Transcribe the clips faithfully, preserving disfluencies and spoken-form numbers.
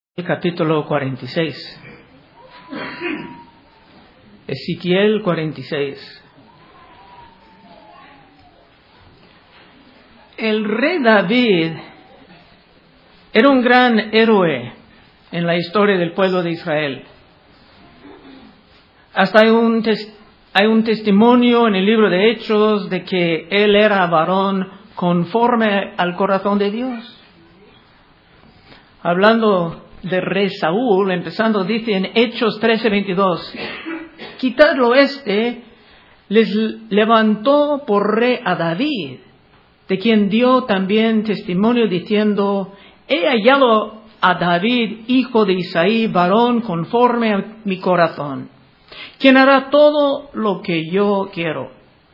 Capítulo cuarenta y seis. Ezequiel cuarenta y seis. El rey David era un gran héroe en la historia del pueblo de Israel. Hasta hay un, tes- hay un testimonio en el libro de Hechos de que él era varón conforme al corazón de Dios. Hablando de rey Saúl, empezando, dice en Hechos trece veintidós, quitadlo este, les levantó por rey a David, de quien dio también testimonio diciendo, he hallado a David, hijo de Isaí, varón conforme a mi corazón, quien hará todo lo que yo quiero.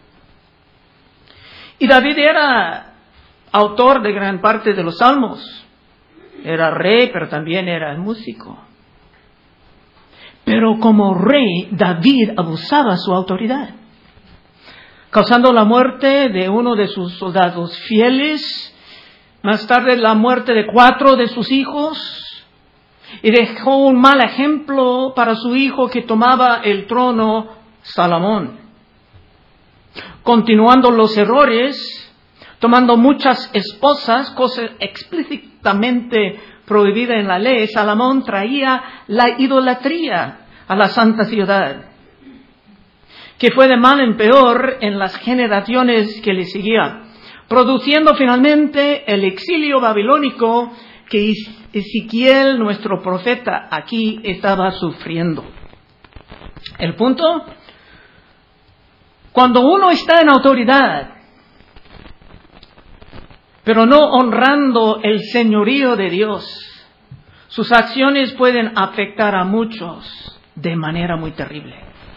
Y David era autor de gran parte de los salmos. Era rey, pero también era músico. Pero como rey, David abusaba su autoridad, causando la muerte de uno de sus soldados fieles, más tarde la muerte de cuatro de sus hijos, y dejó un mal ejemplo para su hijo que tomaba el trono, Salomón. Continuando los errores, tomando muchas esposas, cosa explícitamente prohibida en la ley, Salomón traía la idolatría a la santa ciudad, que fue de mal en peor en las generaciones que le seguían, produciendo finalmente el exilio babilónico que Ezequiel, nuestro profeta, aquí estaba sufriendo. El punto, cuando uno está en autoridad, pero no honrando el señorío de Dios, sus acciones pueden afectar a muchos de manera muy terrible.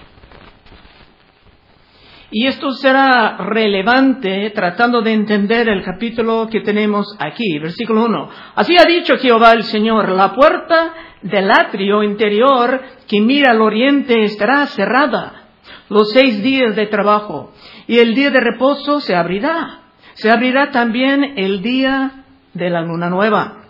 Y esto será relevante tratando de entender el capítulo que tenemos aquí, versículo uno. Así ha dicho Jehová el Señor, la puerta del atrio interior que mira al oriente estará cerrada los seis días de trabajo, y el día de reposo se abrirá. Se abrirá también el día de la luna nueva.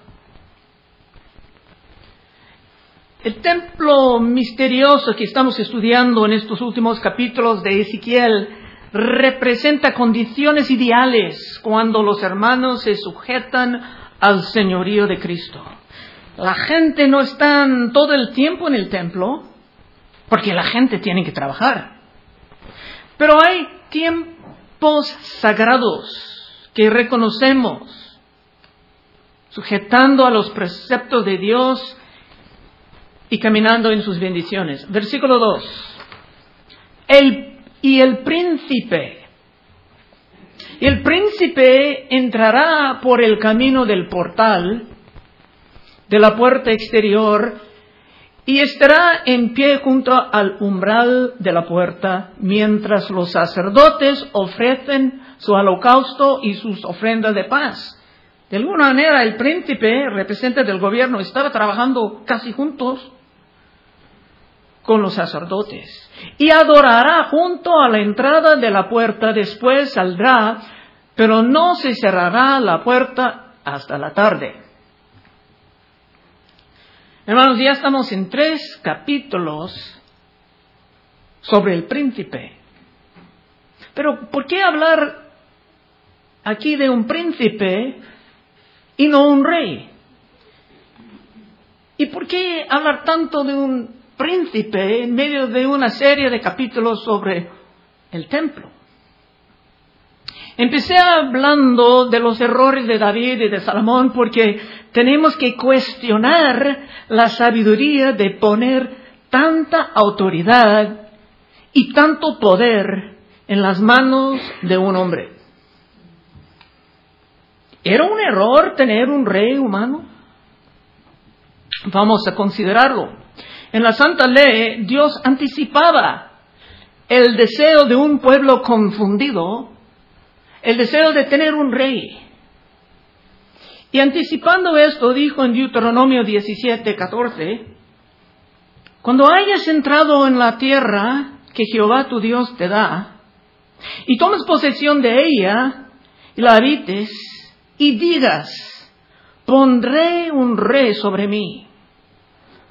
El templo misterioso que estamos estudiando en estos últimos capítulos de Ezequiel representa condiciones ideales cuando los hermanos se sujetan al señorío de Cristo. La gente no está todo el tiempo en el templo porque la gente tiene que trabajar. Pero hay tiempos sagrados que reconocemos, sujetando a los preceptos de Dios y caminando en sus bendiciones. Versículo dos. El, y el príncipe. El príncipe entrará por el camino del portal de la puerta exterior y estará en pie junto al umbral de la puerta mientras los sacerdotes ofrecen su holocausto y sus ofrendas de paz. De alguna manera, el príncipe, representante del gobierno, estaba trabajando casi juntos con los sacerdotes. Y adorará junto a la entrada de la puerta, después saldrá, pero no se cerrará la puerta hasta la tarde. Hermanos, ya estamos en tres capítulos sobre el príncipe. Pero, ¿por qué hablar aquí de un príncipe y no un rey? ¿Y por qué hablar tanto de un príncipe en medio de una serie de capítulos sobre el templo? Empecé hablando de los errores de David y de Salomón porque tenemos que cuestionar la sabiduría de poner tanta autoridad y tanto poder en las manos de un hombre. ¿Era un error tener un rey humano? Vamos a considerarlo. En la Santa Ley, Dios anticipaba el deseo de un pueblo confundido, el deseo de tener un rey. Y anticipando esto, dijo en Deuteronomio diecisiete catorce, cuando hayas entrado en la tierra que Jehová tu Dios te da, y tomes posesión de ella, y la habites, y digas, pondré un rey sobre mí,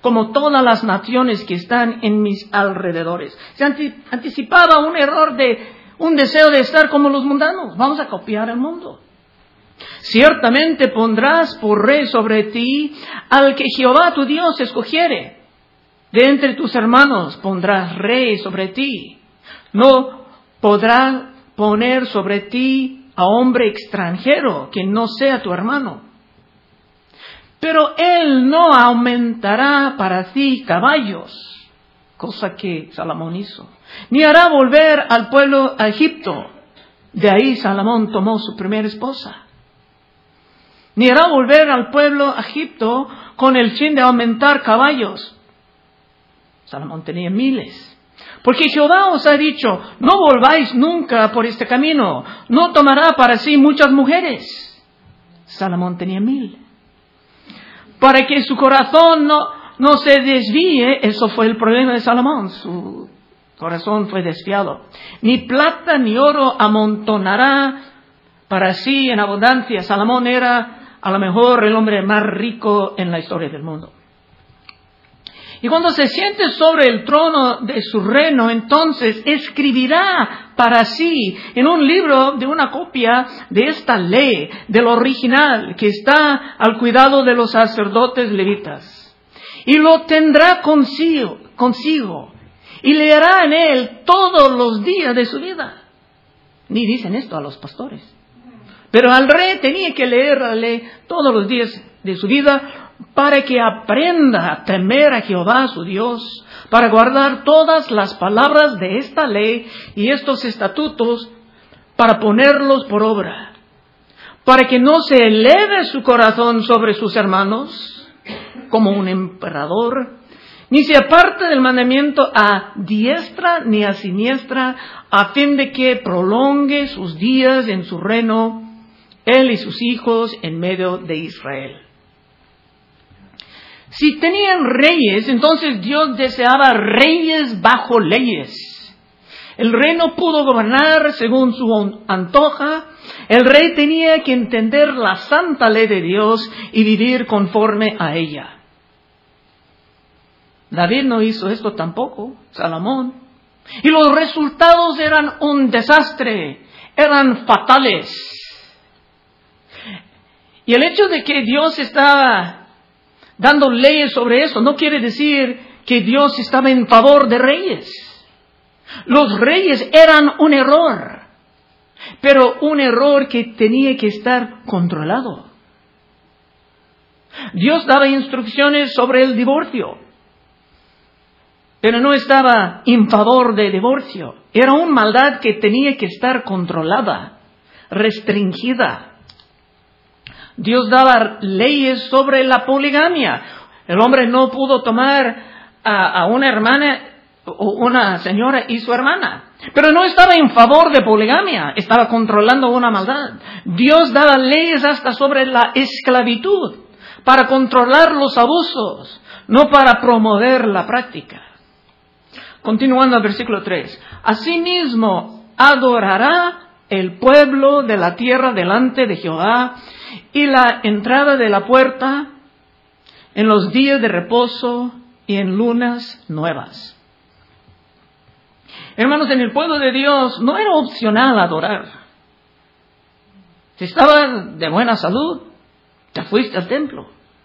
como todas las naciones que están en mis alrededores. Se anticipaba un error de, un deseo de estar como los mundanos. Vamos a copiar el mundo. Ciertamente pondrás por rey sobre ti al que Jehová tu Dios escogiere. De entre tus hermanos pondrás rey sobre ti. No podrá poner sobre ti a hombre extranjero que no sea tu hermano. Pero él no aumentará para ti caballos, cosa que Salomón hizo, ni hará volver al pueblo a Egipto. De ahí Salomón tomó su primera esposa. Ni hará volver al pueblo a Egipto con el fin de aumentar caballos. Salomón tenía miles. Porque Jehová os ha dicho, no volváis nunca por este camino, no tomará para sí muchas mujeres. Salomón tenía mil. Para que su corazón no, no se desvíe, eso fue el problema de Salomón, su corazón fue desviado. Ni plata ni oro amontonará para sí en abundancia. Salomón era a lo mejor el hombre más rico en la historia del mundo. Y cuando se siente sobre el trono de su reino, entonces escribirá para sí en un libro de una copia de esta ley, del original, que está al cuidado de los sacerdotes levitas. Y lo tendrá consigo, consigo, y leerá en él todos los días de su vida. Ni dicen esto a los pastores. Pero al rey tenía que leer la ley todos los días de su vida, para que aprenda a temer a Jehová su Dios, para guardar todas las palabras de esta ley y estos estatutos, para ponerlos por obra, para que no se eleve su corazón sobre sus hermanos, como un emperador, ni se aparte del mandamiento a diestra ni a siniestra, a fin de que prolongue sus días en su reino, él y sus hijos en medio de Israel. Si tenían reyes, entonces Dios deseaba reyes bajo leyes. El rey no pudo gobernar según su antoja. El rey tenía que entender la santa ley de Dios y vivir conforme a ella. David no hizo esto tampoco, Salomón. Y los resultados eran un desastre, eran fatales. Y el hecho de que Dios estaba dando leyes sobre eso no quiere decir que Dios estaba en favor de reyes. Los reyes eran un error, pero un error que tenía que estar controlado. Dios daba instrucciones sobre el divorcio, pero no estaba en favor de divorcio. Era una maldad que tenía que estar controlada, restringida. Dios daba leyes sobre la poligamia. El hombre no pudo tomar a, a una hermana, o una señora y su hermana. Pero no estaba en favor de poligamia, estaba controlando una maldad. Dios daba leyes hasta sobre la esclavitud, para controlar los abusos, no para promover la práctica. Continuando al versículo tres. Asimismo, adorará el pueblo de la tierra delante de Jehová, y la entrada de la puerta en los días de reposo y en lunas nuevas. Hermanos, en el pueblo de Dios no era opcional adorar. Si estabas de buena salud, te fuiste al templo.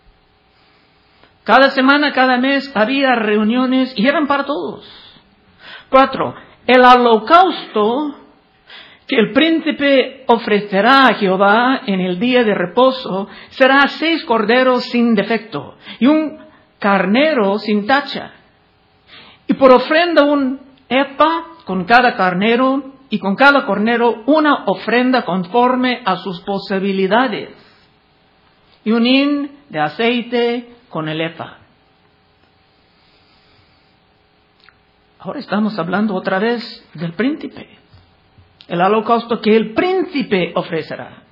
Cada semana, cada mes había reuniones y eran para todos. Cuatro, el holocausto que el príncipe ofrecerá a Jehová en el día de reposo será seis corderos sin defecto y un carnero sin tacha. Y por ofrenda un efa con cada carnero, y con cada carnero una ofrenda conforme a sus posibilidades, y un hin de aceite con el efa. Ahora estamos hablando otra vez del príncipe. El holocausto que el príncipe ofrecerá.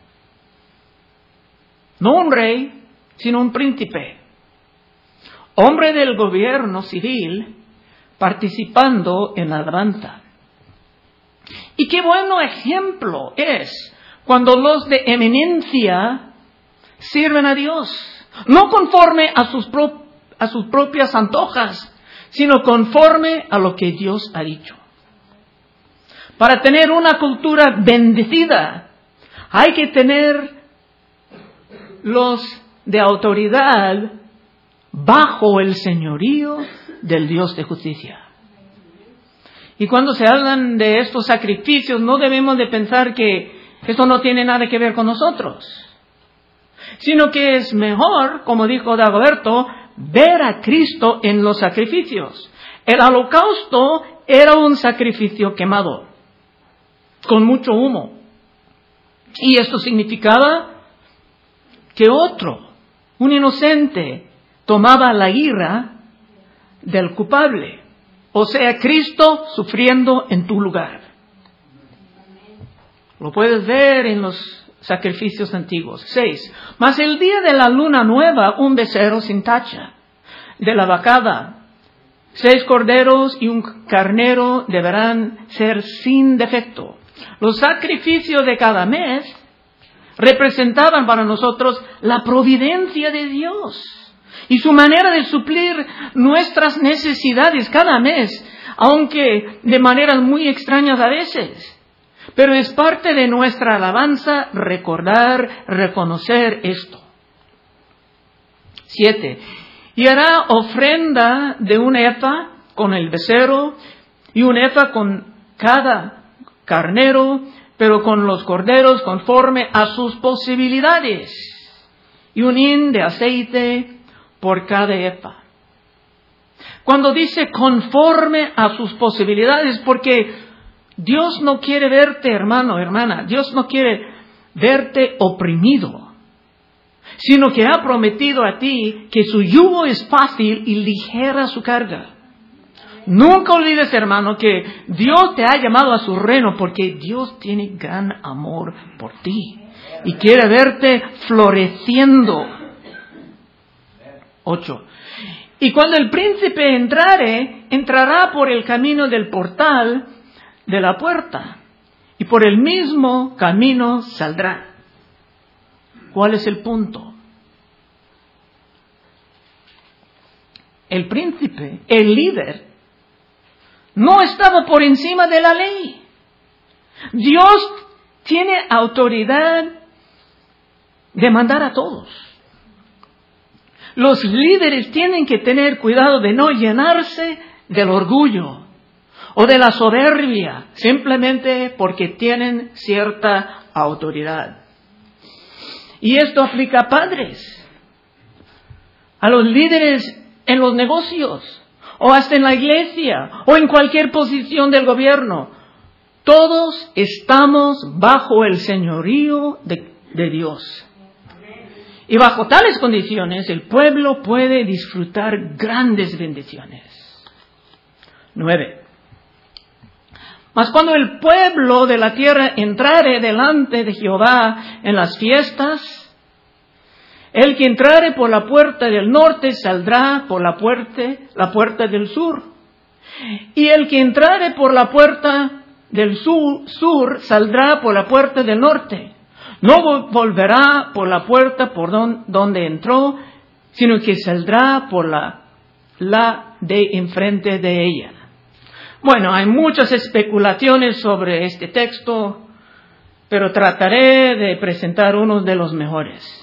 No un rey, sino un príncipe. Hombre del gobierno civil, participando en la alabanza. Y qué bueno ejemplo es cuando los de eminencia sirven a Dios. No conforme a sus, pro, a sus propias antojas, sino conforme a lo que Dios ha dicho. Para tener una cultura bendecida, hay que tener los de autoridad bajo el señorío del Dios de justicia. Y cuando se hablan de estos sacrificios, no debemos de pensar que esto no tiene nada que ver con nosotros, sino que es mejor, como dijo Dagoberto, ver a Cristo en los sacrificios. El holocausto era un sacrificio quemado, con mucho humo. Y esto significaba que otro, un inocente, tomaba la ira del culpable. O sea, Cristo sufriendo en tu lugar. Lo puedes ver en los sacrificios antiguos. Seis. Mas el día de la luna nueva, un becerro sin tacha. De la vacada, seis corderos y un carnero deberán ser sin defecto. Los sacrificios de cada mes representaban para nosotros la providencia de Dios y su manera de suplir nuestras necesidades cada mes, aunque de maneras muy extrañas a veces. Pero es parte de nuestra alabanza recordar, reconocer esto. Siete. Y hará ofrenda de un efa con el becerro y un efa con cada carnero, pero con los corderos conforme a sus posibilidades, y un hin de aceite por cada efa. Cuando dice conforme a sus posibilidades, porque Dios no quiere verte, hermano, hermana, Dios no quiere verte oprimido, sino que ha prometido a ti que su yugo es fácil y ligera su carga. Nunca olvides, hermano, que Dios te ha llamado a su reino porque Dios tiene gran amor por ti y quiere verte floreciendo. Ocho. Y cuando el príncipe entrare, entrará por el camino del portal de la puerta y por el mismo camino saldrá. ¿Cuál es el punto? El príncipe, el líder, no estaba por encima de la ley. Dios tiene autoridad de mandar a todos. Los líderes tienen que tener cuidado de no llenarse del orgullo o de la soberbia, simplemente porque tienen cierta autoridad. Y esto aplica a padres, a los líderes en los negocios, o hasta en la iglesia, o en cualquier posición del gobierno. Todos estamos bajo el señorío de, de Dios. Y bajo tales condiciones, el pueblo puede disfrutar grandes bendiciones. Nueve. Mas cuando el pueblo de la tierra entrare delante de Jehová en las fiestas, el que entrare por la puerta del norte saldrá por la puerta, la puerta del sur. Y el que entrare por la puerta del sur, sur saldrá por la puerta del norte. No volverá por la puerta por don, donde entró, sino que saldrá por la, la de enfrente de ella. Bueno, hay muchas especulaciones sobre este texto, pero trataré de presentar unos de los mejores.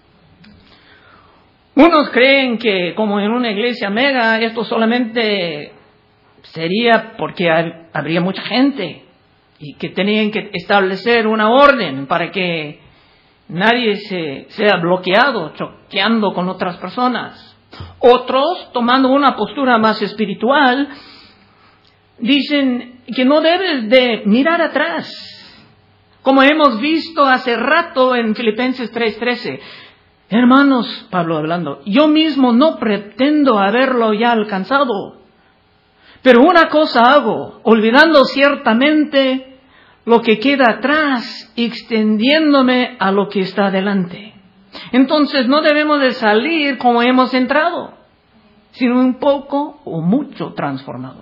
Unos creen que, como en una iglesia mega, esto solamente sería porque habría mucha gente y que tenían que establecer una orden para que nadie se sea bloqueado, choqueando con otras personas. Otros, tomando una postura más espiritual, dicen que no debes de mirar atrás, como hemos visto hace rato en Filipenses tres trece. Hermanos, Pablo hablando, yo mismo no pretendo haberlo ya alcanzado, pero una cosa hago, olvidando ciertamente lo que queda atrás y extendiéndome a lo que está adelante. Entonces no debemos de salir como hemos entrado, sino un poco o mucho transformados.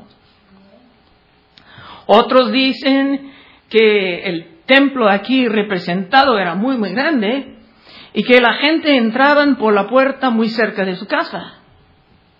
Otros dicen que el templo aquí representado era muy, muy grande, y que la gente entraban por la puerta muy cerca de su casa.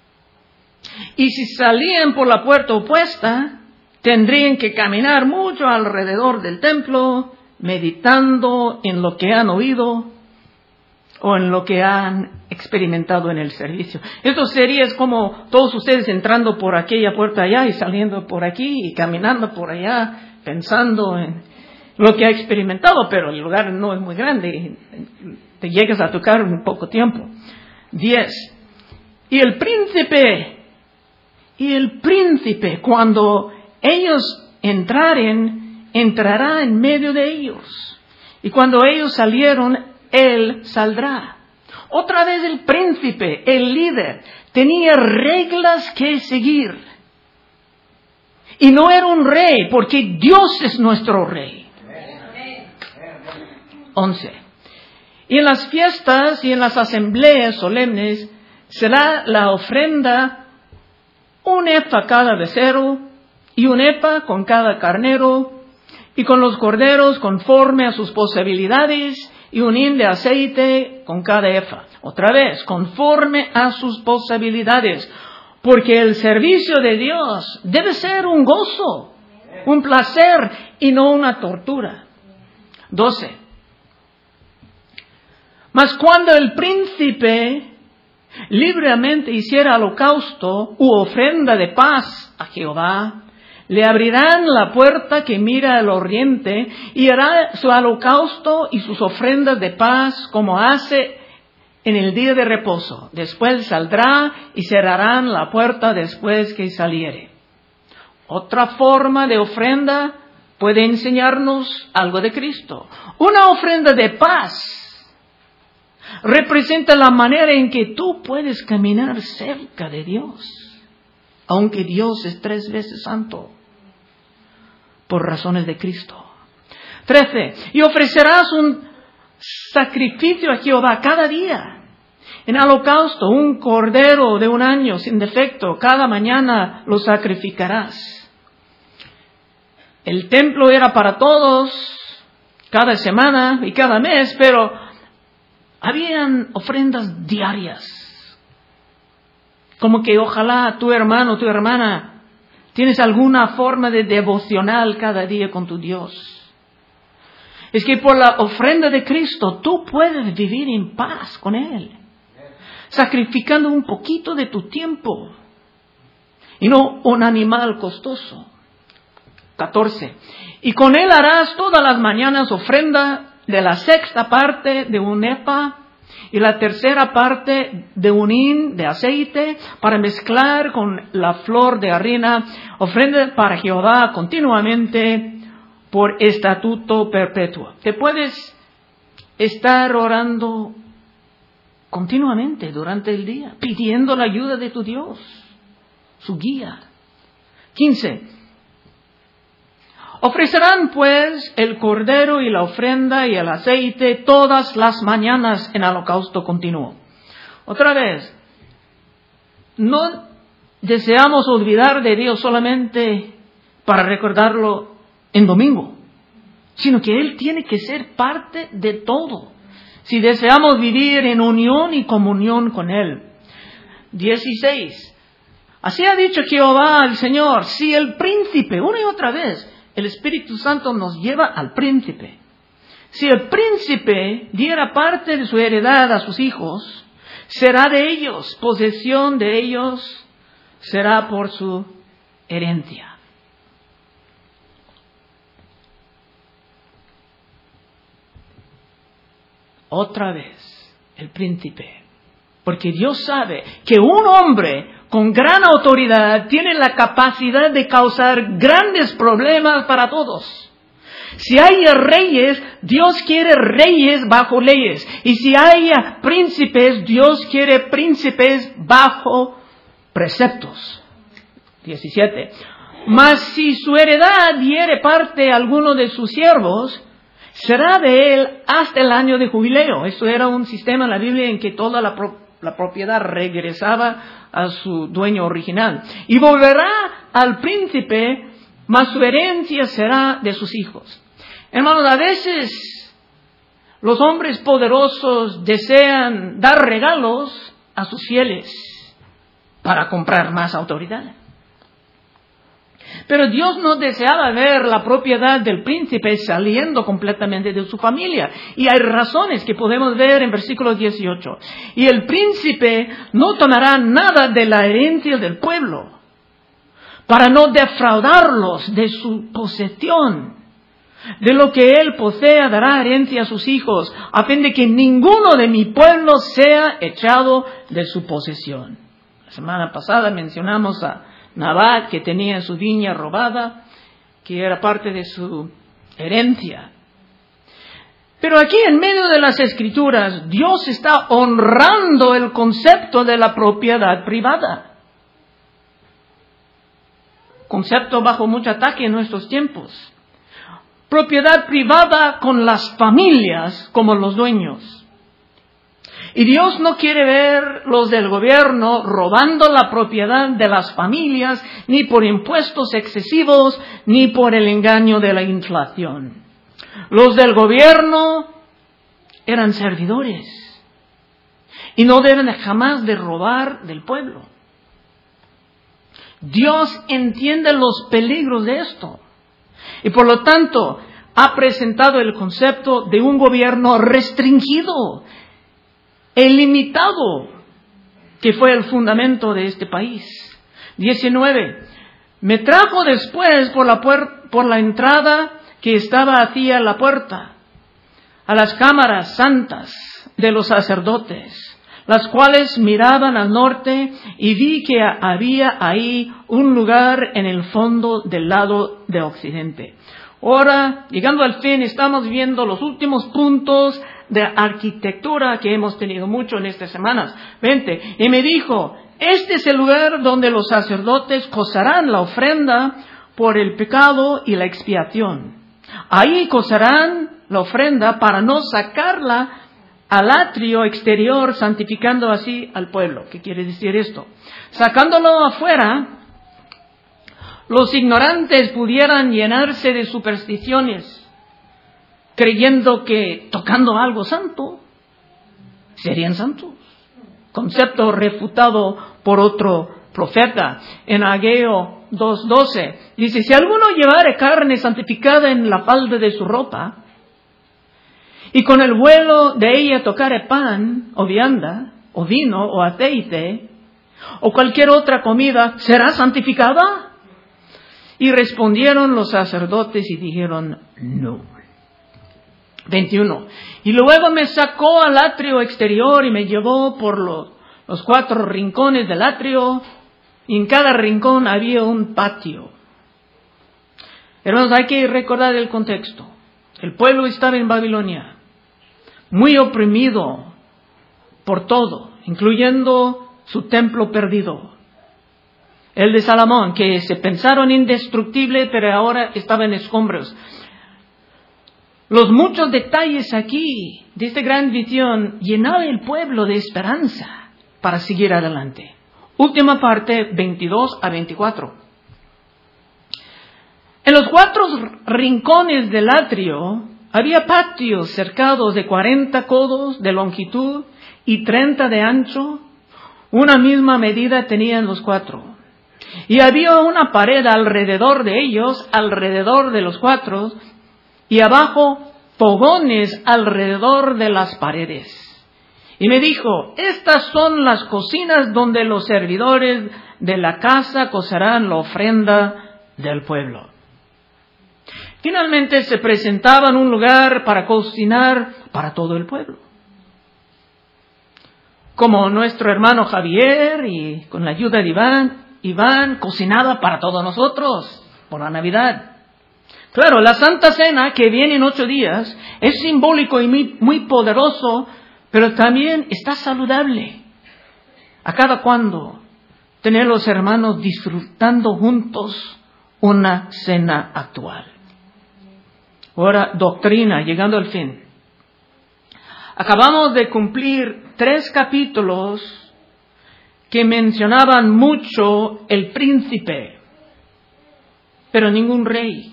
Y si salían por la puerta opuesta, tendrían que caminar mucho alrededor del templo, meditando en lo que han oído o en lo que han experimentado en el servicio. Esto sería como todos ustedes entrando por aquella puerta allá y saliendo por aquí y caminando por allá, pensando en lo que ha experimentado, pero el lugar no es muy grande, te llegas a tocar en poco tiempo. Diez. Y el príncipe, y el príncipe, cuando ellos entraren, entrará en medio de ellos. Y cuando ellos salieron, él saldrá. Otra vez el príncipe, el líder, tenía reglas que seguir. Y no era un rey, porque Dios es nuestro rey. Once. Y en las fiestas y en las asambleas solemnes será la ofrenda un efa cada becerro y un efa con cada carnero y con los corderos conforme a sus posibilidades y un hin de aceite con cada efa. Otra vez, conforme a sus posibilidades, porque el servicio de Dios debe ser un gozo, un placer y no una tortura. Doce. Mas cuando el príncipe libremente hiciera holocausto u ofrenda de paz a Jehová, le abrirán la puerta que mira al oriente y hará su holocausto y sus ofrendas de paz como hace en el día de reposo. Después saldrá y cerrarán la puerta después que saliere. Otra forma de ofrenda puede enseñarnos algo de Cristo. Una ofrenda de paz representa la manera en que tú puedes caminar cerca de Dios, aunque Dios es tres veces santo, por razones de Cristo. Trece. Y ofrecerás un sacrificio a Jehová cada día. En holocausto, un cordero de un año sin defecto, cada mañana lo sacrificarás. El templo era para todos, cada semana y cada mes, pero habían ofrendas diarias. Como que ojalá tu hermano, tu hermana, tienes alguna forma de devocional cada día con tu Dios. Es que por la ofrenda de Cristo tú puedes vivir en paz con Él, sacrificando un poquito de tu tiempo y no un animal costoso. catorce. Y con él harás todas las mañanas ofrenda de la sexta parte de un efa y la tercera parte de un hin de aceite para mezclar con la flor de harina, ofrenda para Jehová continuamente por estatuto perpetuo. Te puedes estar orando continuamente durante el día, pidiendo la ayuda de tu Dios, su guía. quince. Ofrecerán pues el cordero y la ofrenda y el aceite todas las mañanas en holocausto continuo. Otra vez, no deseamos olvidar de Dios solamente para recordarlo en domingo, sino que Él tiene que ser parte de todo, si deseamos vivir en unión y comunión con Él. dieciséis. Así ha dicho Jehová al Señor, si el príncipe, una y otra vez, el Espíritu Santo nos lleva al príncipe. Si el príncipe diera parte de su heredad a sus hijos, será de ellos, posesión de ellos, será por su herencia. Otra vez, el príncipe. Porque Dios sabe que un hombre con gran autoridad tiene la capacidad de causar grandes problemas para todos. Si hay reyes, Dios quiere reyes bajo leyes. Y si hay príncipes, Dios quiere príncipes bajo preceptos. diecisiete. Mas si su heredad diere parte a alguno de sus siervos, será de él hasta el año de jubileo. Esto era un sistema en la Biblia en que toda la pro- La propiedad regresaba a su dueño original. Y volverá al príncipe, mas su herencia será de sus hijos. Hermanos, a veces los hombres poderosos desean dar regalos a sus fieles, para comprar más autoridad. Pero Dios no deseaba ver la propiedad del príncipe saliendo completamente de su familia. Y hay razones que podemos ver en versículo dieciocho. Y el príncipe no tomará nada de la herencia del pueblo, para no defraudarlos de su posesión. De lo que él posea dará herencia a sus hijos, a fin de que ninguno de mi pueblo sea echado de su posesión. La semana pasada mencionamos a Nabat, que tenía su viña robada, que era parte de su herencia. Pero aquí en medio de las Escrituras, Dios está honrando el concepto de la propiedad privada. Concepto bajo mucho ataque en nuestros tiempos. Propiedad privada con las familias como los dueños. Y Dios no quiere ver los del gobierno robando la propiedad de las familias, ni por impuestos excesivos, ni por el engaño de la inflación. Los del gobierno eran servidores y no deben jamás de robar del pueblo. Dios entiende los peligros de esto y por lo tanto ha presentado el concepto de un gobierno restringido, el limitado, que fue el fundamento de este país. diecinueve. Me trajo después por la, puer- por la entrada que estaba hacia la puerta, a las cámaras santas de los sacerdotes, las cuales miraban al norte, y vi que había ahí un lugar en el fondo del lado de occidente. Ahora, llegando al fin, estamos viendo los últimos puntos de arquitectura que hemos tenido mucho en estas semanas. Vente, y me dijo, este es el lugar donde los sacerdotes cocerán la ofrenda por el pecado y la expiación. Ahí cocerán la ofrenda para no sacarla al atrio exterior, santificando así al pueblo. ¿Qué quiere decir esto? Sacándolo afuera, los ignorantes pudieran llenarse de supersticiones, creyendo que tocando algo santo, serían santos. Concepto refutado por otro profeta. En Ageo dos doce dice, si alguno llevare carne santificada en la falda de su ropa, y con el vuelo de ella tocare pan, o vianda, o vino, o aceite, o cualquier otra comida, ¿será santificada? Y respondieron los sacerdotes y dijeron, no. veintiuno. Y luego me sacó al atrio exterior y me llevó por los, los cuatro rincones del atrio, y en cada rincón había un patio. Hermanos, hay que recordar el contexto. El pueblo estaba en Babilonia, muy oprimido por todo, incluyendo su templo perdido, el de Salomón, que se pensaron indestructible, pero ahora estaba en escombros. Los muchos detalles aquí de esta gran visión llenaban el pueblo de esperanza para seguir adelante. Última parte, veintidós a veinticuatro. En los cuatro rincones del atrio había patios cercados de cuarenta codos de longitud y treinta de ancho. Una misma medida tenían los cuatro. Y había una pared alrededor de ellos, alrededor de los cuatro, y abajo fogones alrededor de las paredes. Y me dijo, estas son las cocinas donde los servidores de la casa cocerán la ofrenda del pueblo. Finalmente se presentaba en un lugar para cocinar para todo el pueblo. Como nuestro hermano Javier y con la ayuda de Iván, Iván cocinaba para todos nosotros por la Navidad. Claro, la Santa Cena, que viene en ocho días, es simbólico y muy, muy poderoso, pero también está saludable. A cada cuando tener los hermanos disfrutando juntos una cena actual. Ahora, doctrina, llegando al fin. Acabamos de cumplir tres capítulos que mencionaban mucho el príncipe, pero ningún rey.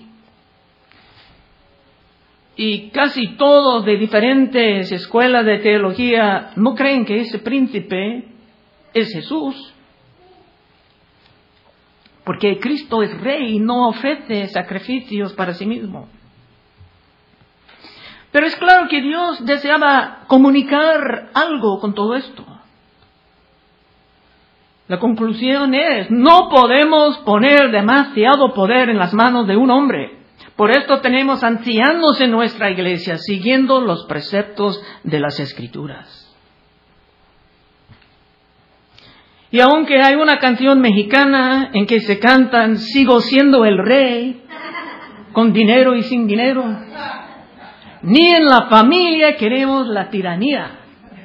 Y casi todos de diferentes escuelas de teología no creen que ese príncipe es Jesús. porque Cristo es rey y no ofrece sacrificios para sí mismo. Pero es claro que Dios deseaba comunicar algo con todo esto. La conclusión es, no podemos poner demasiado poder en las manos de un hombre. Por esto tenemos ancianos en nuestra iglesia, siguiendo los preceptos de las Escrituras. Y aunque hay una canción mexicana en que se cantan, sigo siendo el rey, con dinero y sin dinero, ni en la familia queremos la tiranía.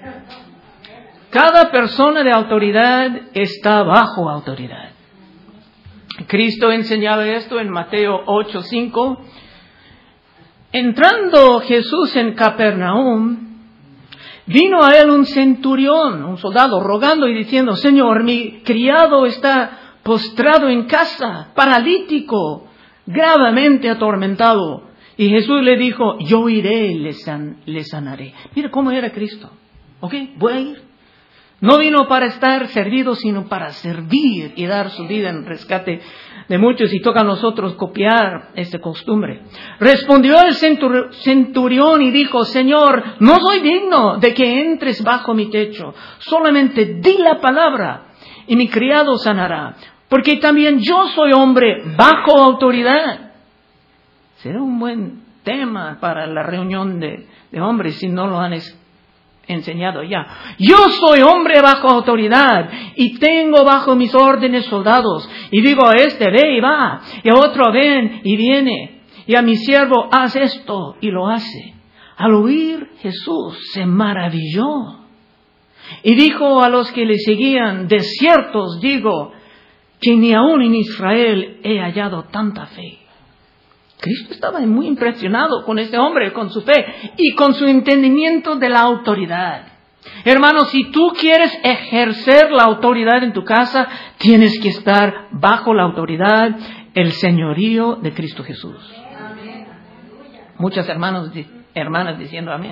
Cada persona de autoridad está bajo autoridad. Cristo enseñaba esto en Mateo ocho cinco. Entrando Jesús en Capernaum, vino a él un centurión, un soldado, rogando y diciendo, Señor, mi criado está postrado en casa, paralítico, gravemente atormentado. Y Jesús le dijo, yo iré y le, san, le sanaré. Mira cómo era Cristo. ¿Ok? Voy a ir. No vino para estar servido, sino para servir y dar su vida en rescate de muchos. Y toca a nosotros copiar esta costumbre. Respondió el centurión y dijo, Señor, no soy digno de que entres bajo mi techo. Solamente di la palabra y mi criado sanará. Porque también yo soy hombre bajo autoridad. Será un buen tema para la reunión de, de hombres si no lo han enseñado ya. Yo soy hombre bajo autoridad y tengo bajo mis órdenes soldados. Y digo a este, ve y va. Y a otro, ven y viene. Y a mi siervo, haz esto y lo hace. Al oír Jesús se maravilló. Y dijo a los que le seguían, de cierto os digo que ni aún en Israel he hallado tanta fe. Cristo estaba muy impresionado con este hombre, con su fe y con su entendimiento de la autoridad. Hermano, si tú quieres ejercer la autoridad en tu casa, tienes que estar bajo la autoridad, el señorío de Cristo Jesús. Amén. Muchas hermanos, hermanas diciendo amén.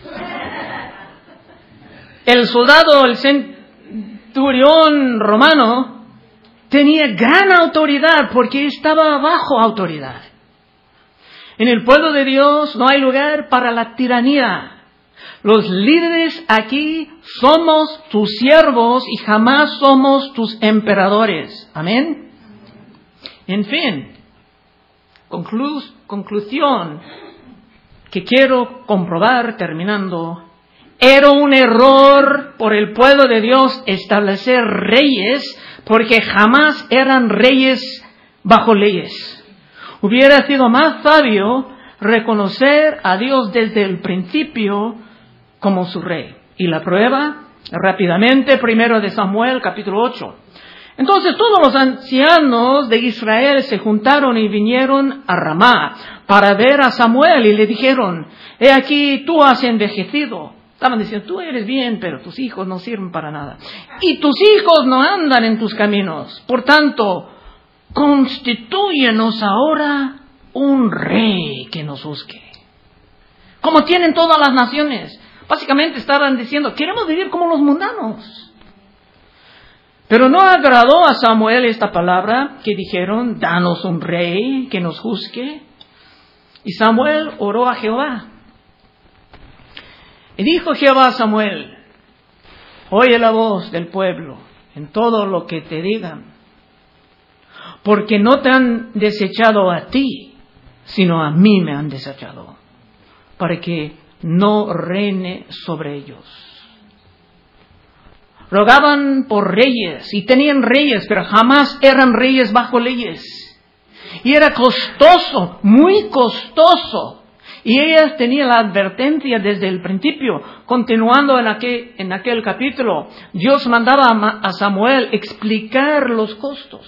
El soldado, el centurión romano, tenía gran autoridad porque estaba bajo autoridad. En el pueblo de Dios no hay lugar para la tiranía. Los líderes aquí somos tus siervos y jamás somos tus emperadores. Amén. En fin, conclu- conclusión que quiero comprobar terminando. Era un error por el pueblo de Dios establecer reyes porque jamás eran reyes bajo leyes. Hubiera sido más sabio reconocer a Dios desde el principio como su rey. Y la prueba, rápidamente, primero de Samuel, capítulo ocho. Entonces todos los ancianos de Israel se juntaron y vinieron a Ramá para ver a Samuel y le dijeron, he aquí tú has envejecido. Estaban diciendo, tú eres bien, pero tus hijos no sirven para nada. Y tus hijos no andan en tus caminos. Por tanto, constitúyenos ahora un rey que nos juzgue. Como tienen todas las naciones. Básicamente estaban diciendo, queremos vivir como los mundanos. Pero no agradó a Samuel esta palabra que dijeron, danos un rey que nos juzgue. Y Samuel oró a Jehová. Y dijo Jehová a Samuel, oye la voz del pueblo en todo lo que te digan. Porque no te han desechado a ti, sino a mí me han desechado, para que no reine sobre ellos. Rogaban por reyes, y tenían reyes, pero jamás eran reyes bajo leyes. Y era costoso, muy costoso. Y ellas tenían la advertencia desde el principio. Continuando en aquel, en aquel capítulo, Dios mandaba a Samuel explicar los costos.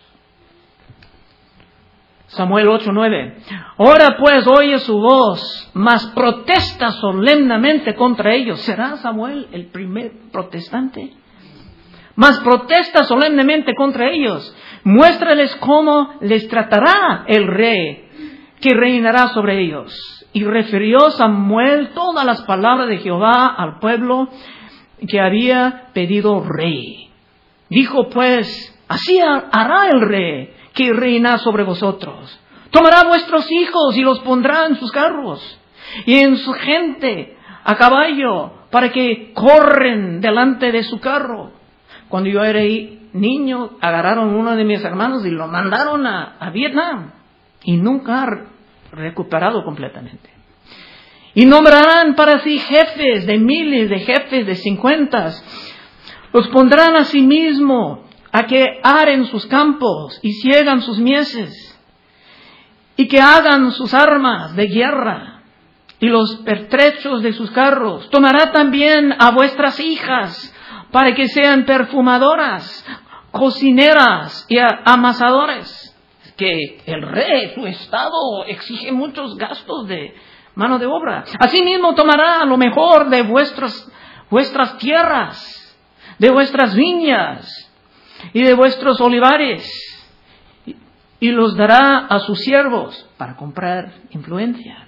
Samuel ocho nueve. Ahora pues oye su voz, mas protesta solemnemente contra ellos. ¿Será Samuel el primer protestante? Mas protesta solemnemente contra ellos. Muéstrales cómo les tratará el rey que reinará sobre ellos. Y refirió Samuel todas las palabras de Jehová al pueblo que había pedido rey. Dijo pues Así hará el rey que reina sobre vosotros. Tomará vuestros hijos y los pondrá en sus carros y en su gente a caballo para que corren delante de su carro. Cuando yo era niño, agarraron uno de mis hermanos y lo mandaron a, a Vietnam y nunca ha recuperado completamente. Y nombrarán para sí jefes de miles, de jefes de cincuentas. Los pondrán a sí mismo a que aren sus campos y ciegan sus mieses y que hagan sus armas de guerra y los pertrechos de sus carros. Tomará también a vuestras hijas para que sean perfumadoras, cocineras y amasadores. Que el rey, su estado, exige muchos gastos de mano de obra. Asimismo tomará lo mejor de vuestras, vuestras tierras, de vuestras viñas y de vuestros olivares, y los dará a sus siervos para comprar influencia.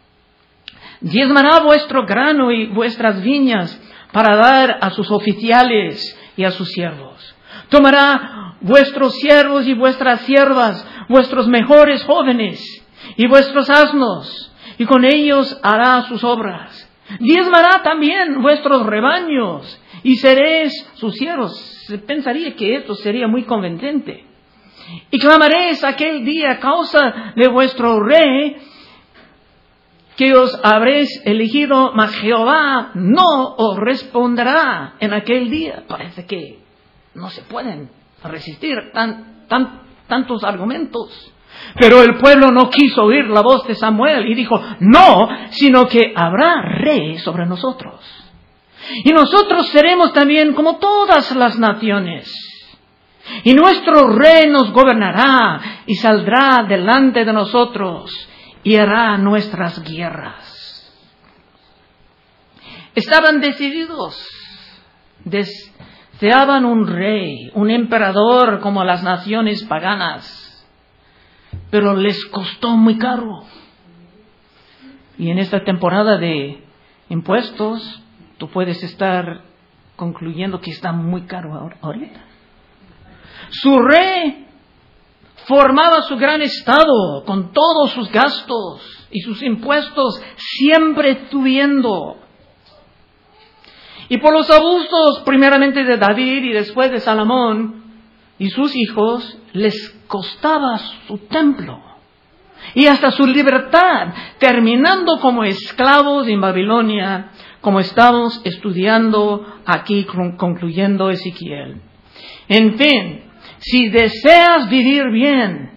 Diezmará vuestro grano y vuestras viñas para dar a sus oficiales y a sus siervos. Tomará vuestros siervos y vuestras siervas, vuestros mejores jóvenes y vuestros asnos, y con ellos hará sus obras. Diezmará también vuestros rebaños, y seréis sus siervos. Se pensaría que esto sería muy convincente. Y clamaréis aquel día a causa de vuestro rey, que os habréis elegido, mas Jehová no os responderá en aquel día. Parece que no se pueden resistir tan, tan, tantos argumentos. Pero el pueblo no quiso oír la voz de Samuel y dijo, no, sino que habrá rey sobre nosotros. Y nosotros seremos también como todas las naciones. Y nuestro rey nos gobernará y saldrá delante de nosotros y hará nuestras guerras. Estaban decididos, deseaban un rey, un emperador como las naciones paganas. Pero les costó muy caro. Y en esta temporada de impuestos, tú puedes estar concluyendo que está muy caro ahorita. Su rey formaba su gran estado con todos sus gastos y sus impuestos siempre subiendo. Y por los abusos primeramente de David y después de Salomón y sus hijos, les costaba su templo y hasta su libertad, terminando como esclavos en Babilonia, como estamos estudiando aquí, concluyendo Ezequiel. En fin, si deseas vivir bien,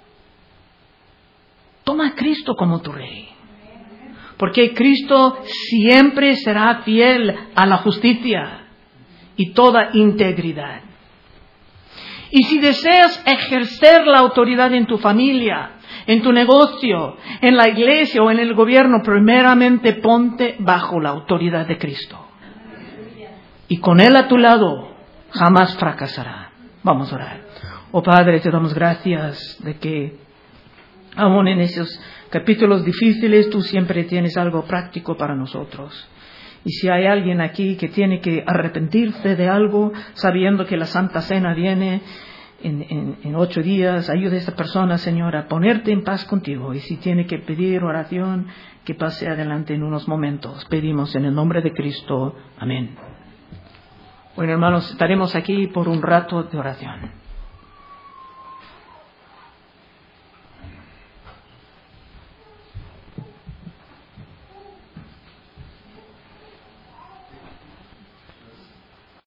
toma a Cristo como tu rey, porque Cristo siempre será fiel a la justicia y toda integridad. Y si deseas ejercer la autoridad en tu familia, en tu negocio, en la iglesia o en el gobierno, primeramente ponte bajo la autoridad de Cristo. Y con Él a tu lado, jamás fracasará. Vamos a orar. Oh Padre, te damos gracias de que aún en esos capítulos difíciles tú siempre tienes algo práctico para nosotros. Y si hay alguien aquí que tiene que arrepentirse de algo, sabiendo que la Santa Cena viene en, en, en ocho días, ayuda a esta persona, Señor, a ponerte en paz contigo. Y si tiene que pedir oración, que pase adelante en unos momentos. Pedimos en el nombre de Cristo. Amén. Bueno, hermanos, estaremos aquí por un rato de oración.